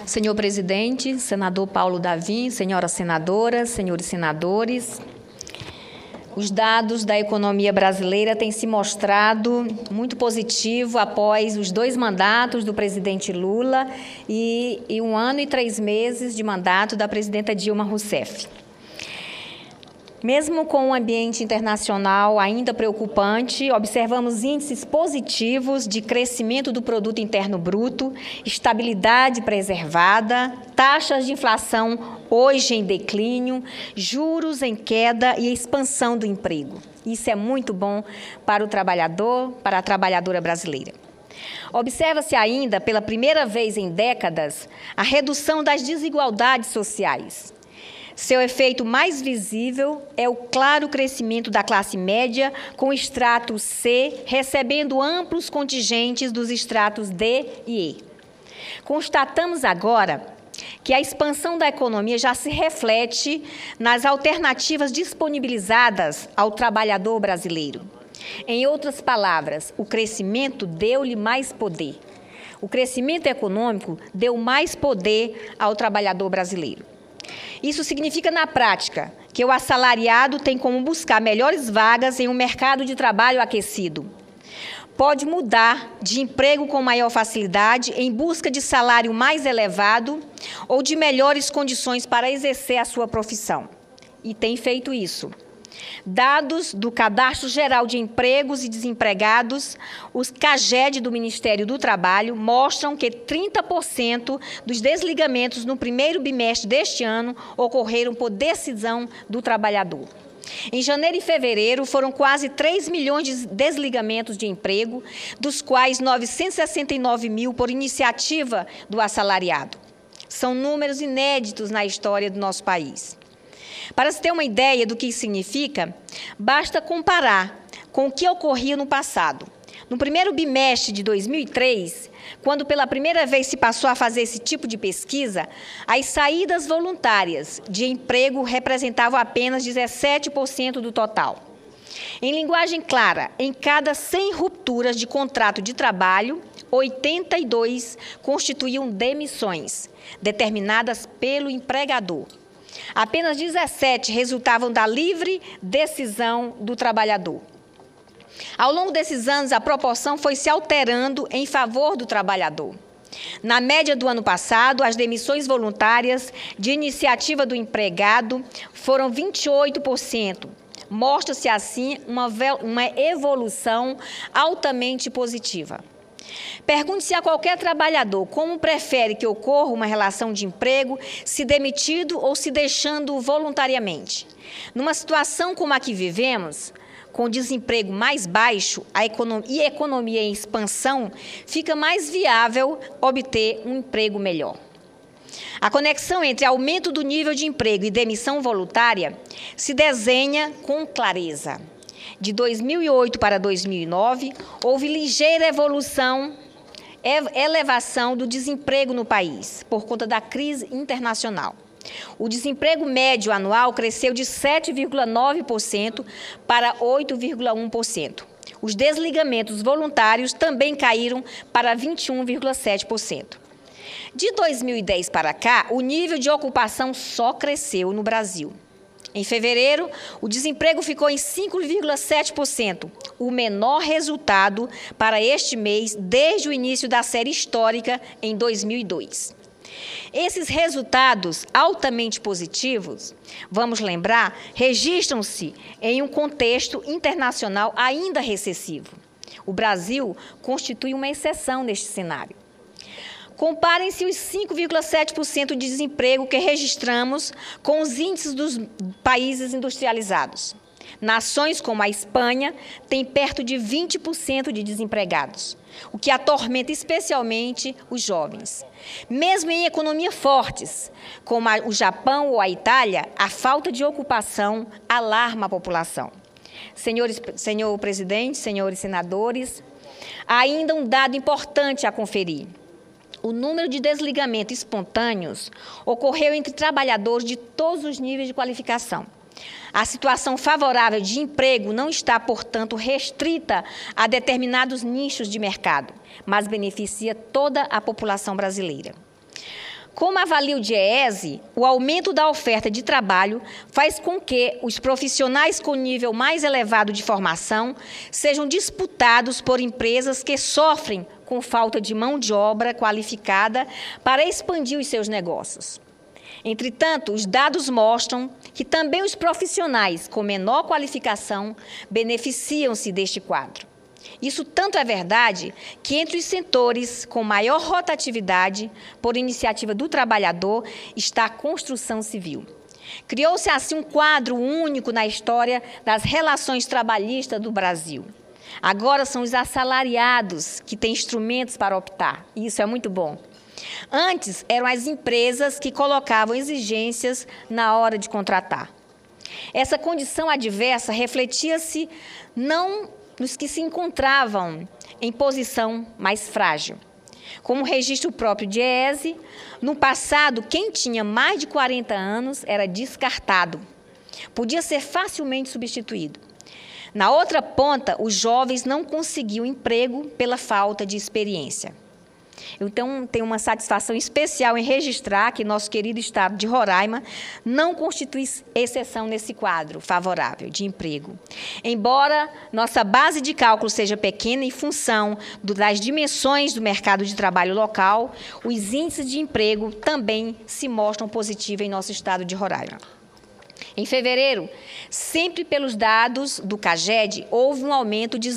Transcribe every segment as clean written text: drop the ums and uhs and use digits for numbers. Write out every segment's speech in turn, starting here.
Senhor presidente, senador Paulo Davim, senhoras senadoras, senhores senadores, os dados da economia brasileira têm se mostrado muito positivo após os 2 mandatos do presidente Lula e 1 ano e 3 meses de mandato da presidenta Dilma Rousseff. Mesmo com um ambiente internacional ainda preocupante, observamos índices positivos de crescimento do produto interno bruto, estabilidade preservada, taxas de inflação hoje em declínio, juros em queda e expansão do emprego. Isso é muito bom para o trabalhador, para a trabalhadora brasileira. Observa-se ainda, pela primeira vez em décadas, a redução das desigualdades sociais. Seu efeito mais visível é o claro crescimento da classe média, com o extrato C recebendo amplos contingentes dos extratos D e E. Constatamos agora que a expansão da economia já se reflete nas alternativas disponibilizadas ao trabalhador brasileiro. Em outras palavras, o crescimento deu-lhe mais poder. O crescimento econômico deu mais poder ao trabalhador brasileiro. Isso significa, na prática, que o assalariado tem como buscar melhores vagas em um mercado de trabalho aquecido. Pode mudar de emprego com maior facilidade em busca de salário mais elevado ou de melhores condições para exercer a sua profissão. E tem feito isso. Dados do Cadastro Geral de Empregos e Desempregados, os CAGED do Ministério do Trabalho, mostram que 30% dos desligamentos no primeiro bimestre deste ano ocorreram por decisão do trabalhador. Em janeiro e fevereiro, foram quase 3 milhões de desligamentos de emprego, dos quais 969 mil por iniciativa do assalariado. São números inéditos na história do nosso país. Para se ter uma ideia do que isso significa, basta comparar com o que ocorria no passado. No primeiro bimestre de 2003, quando pela primeira vez se passou a fazer esse tipo de pesquisa, as saídas voluntárias de emprego representavam apenas 17% do total. Em linguagem clara, em cada 100 rupturas de contrato de trabalho, 82 constituíam demissões, determinadas pelo empregador. Apenas 17 resultavam da livre decisão do trabalhador. Ao longo desses anos, a proporção foi se alterando em favor do trabalhador. Na média do ano passado, as demissões voluntárias de iniciativa do empregado foram 28%. Mostra-se, assim, uma evolução altamente positiva. Pergunte-se a qualquer trabalhador como prefere que ocorra uma relação de emprego, se demitido ou se deixando voluntariamente. Numa situação como a que vivemos, com desemprego mais baixo e economia em expansão, fica mais viável obter um emprego melhor. A conexão entre aumento do nível de emprego e demissão voluntária se desenha com clareza. De 2008 para 2009, houve ligeira elevação do desemprego no país, por conta da crise internacional. O desemprego médio anual cresceu de 7,9% para 8,1%. Os desligamentos voluntários também caíram para 21,7%. De 2010 para cá, o nível de ocupação só cresceu no Brasil. Em fevereiro, o desemprego ficou em 5,7%, o menor resultado para este mês desde o início da série histórica em 2002. Esses resultados altamente positivos, vamos lembrar, registram-se em um contexto internacional ainda recessivo. O Brasil constitui uma exceção neste cenário. Comparem-se os 5,7% de desemprego que registramos com os índices dos países industrializados. Nações como a Espanha têm perto de 20% de desempregados, o que atormenta especialmente os jovens. Mesmo em economias fortes, como o Japão ou a Itália, a falta de ocupação alarma a população. Senhor presidente, senhores senadores, há ainda um dado importante a conferir. O número de desligamentos espontâneos ocorreu entre trabalhadores de todos os níveis de qualificação. A situação favorável de emprego não está, portanto, restrita a determinados nichos de mercado, mas beneficia toda a população brasileira. Como avalia o DIEESE, o aumento da oferta de trabalho faz com que os profissionais com nível mais elevado de formação sejam disputados por empresas que sofrem com falta de mão de obra qualificada para expandir os seus negócios. Entretanto, os dados mostram que também os profissionais com menor qualificação beneficiam-se deste quadro. Isso tanto é verdade que entre os setores com maior rotatividade, por iniciativa do trabalhador, está a construção civil. Criou-se assim um quadro único na história das relações trabalhistas do Brasil. Agora são os assalariados que têm instrumentos para optar, e isso é muito bom. Antes, eram as empresas que colocavam exigências na hora de contratar. Essa condição adversa refletia-se não nos que se encontravam em posição mais frágil. Como registra o próprio DIEESE, no passado, quem tinha mais de 40 anos era descartado. Podia ser facilmente substituído. Na outra ponta, os jovens não conseguiam emprego pela falta de experiência. Então, tenho uma satisfação especial em registrar que nosso querido estado de Roraima não constitui exceção nesse quadro favorável de emprego. Embora nossa base de cálculo seja pequena em função das dimensões do mercado de trabalho local, os índices de emprego também se mostram positivos em nosso estado de Roraima. Em fevereiro, sempre pelos dados do CAGED, houve um aumento de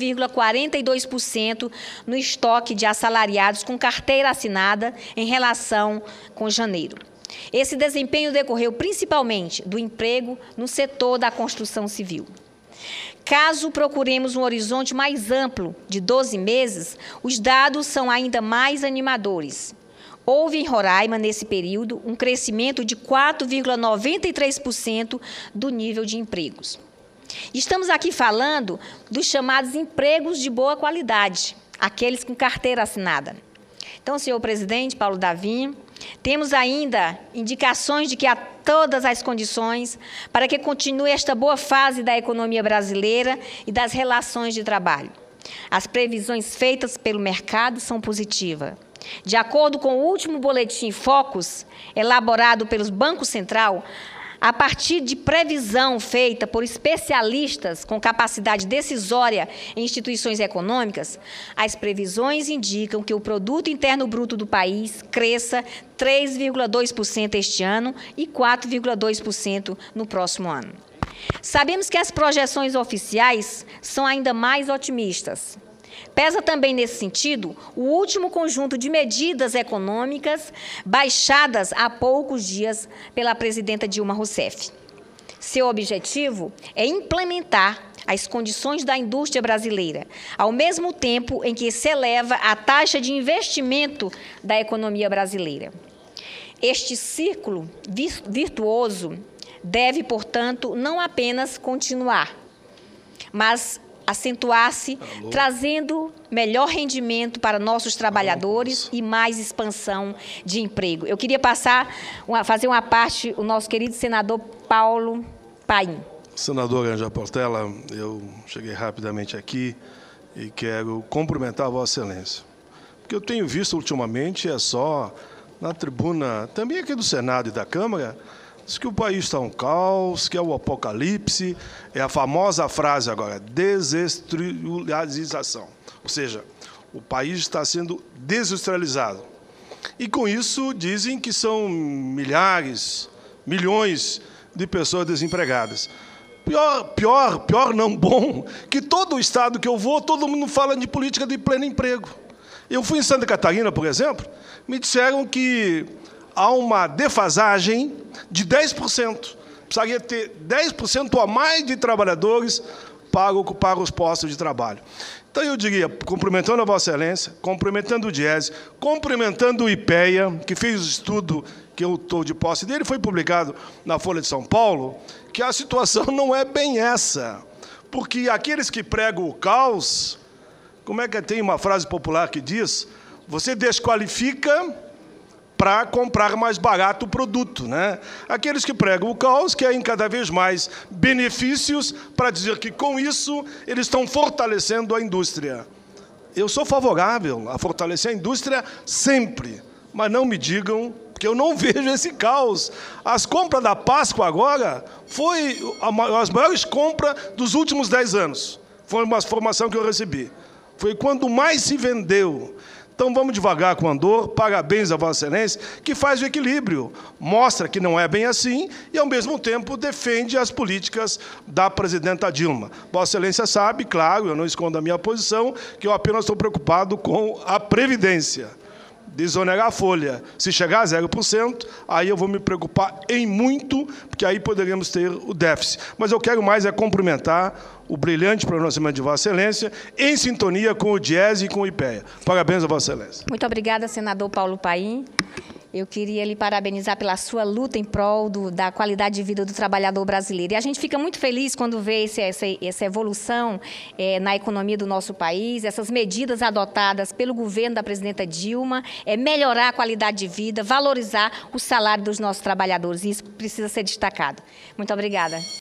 0,42% no estoque de assalariados com carteira assinada em relação com janeiro. Esse desempenho decorreu principalmente do emprego no setor da construção civil. Caso procuremos um horizonte mais amplo, de 12 meses, os dados são ainda mais animadores. Houve em Roraima, nesse período, um crescimento de 4,93% do nível de empregos. Estamos aqui falando dos chamados empregos de boa qualidade, aqueles com carteira assinada. Então, senhor presidente Paulo Davinho, temos ainda indicações de que há todas as condições para que continue esta boa fase da economia brasileira e das relações de trabalho. As previsões feitas pelo mercado são positivas. De acordo com o último boletim Focus, elaborado pelos Banco Central, a partir de previsão feita por especialistas com capacidade decisória em instituições econômicas, as previsões indicam que o Produto Interno Bruto do país cresça 3,2% este ano e 4,2% no próximo ano. Sabemos que as projeções oficiais são ainda mais otimistas. Pesa também, nesse sentido, o último conjunto de medidas econômicas baixadas há poucos dias pela presidenta Dilma Rousseff. Seu objetivo é implementar as condições da indústria brasileira, ao mesmo tempo em que se eleva a taxa de investimento da economia brasileira. Este círculo virtuoso deve, portanto, não apenas continuar, mas acentuar-se, trazendo melhor rendimento para nossos trabalhadores e mais expansão de emprego. Eu queria fazer uma parte, o nosso querido senador Paulo Paim. Senador Angela Portela, eu cheguei rapidamente aqui e quero cumprimentar a Vossa Excelência. Porque eu tenho visto ultimamente, é só na tribuna, também aqui do Senado e da Câmara, diz que o país está um caos, que é o apocalipse, é a famosa frase agora, desindustrialização. Ou seja, o país está sendo desindustrializado. E com isso dizem que são milhares, milhões de pessoas desempregadas. Pior não, bom, que todo o estado que eu vou, todo mundo fala de política de pleno emprego. Eu fui em Santa Catarina, por exemplo, me disseram que há uma defasagem de 10%. Precisaria ter 10% a mais de trabalhadores para ocupar os postos de trabalho. Então, eu diria, cumprimentando a Vossa Excelência, cumprimentando o DIEESE, cumprimentando o IPEA, que fez o estudo que eu estou de posse dele, foi publicado na Folha de São Paulo, que a situação não é bem essa. Porque aqueles que pregam o caos, como é que tem uma frase popular que diz, você desqualifica para comprar mais barato o produto, né? Aqueles que pregam o caos querem cada vez mais benefícios para dizer que, com isso, eles estão fortalecendo a indústria. Eu sou favorável a fortalecer a indústria sempre, Mas não me digam, porque eu não vejo esse caos. As compras da Páscoa agora foi as maiores compras dos últimos 10 anos. Foi uma informação que eu recebi. Foi quando mais se vendeu. Então, vamos devagar com o Andor, parabéns a Vossa Excelência, que faz o equilíbrio, mostra que não é bem assim e, ao mesmo tempo, defende as políticas da presidenta Dilma. Vossa Excelência sabe, claro, eu não escondo a minha posição, que eu apenas estou preocupado com a Previdência. Desonerar a folha. Se chegar a 0%, aí eu vou me preocupar em muito, porque aí poderíamos ter o déficit. Mas eu quero mais cumprimentar o brilhante pronunciamento de Vossa Excelência, em sintonia com o DIEESE e com o IPEA. Parabéns a Vossa Excelência. Muito obrigada, senador Paulo Paim. Eu queria lhe parabenizar pela sua luta em prol da qualidade de vida do trabalhador brasileiro. E a gente fica muito feliz quando vê essa evolução na economia do nosso país, essas medidas adotadas pelo governo da presidenta Dilma, melhorar a qualidade de vida, valorizar o salário dos nossos trabalhadores. E isso precisa ser destacado. Muito obrigada.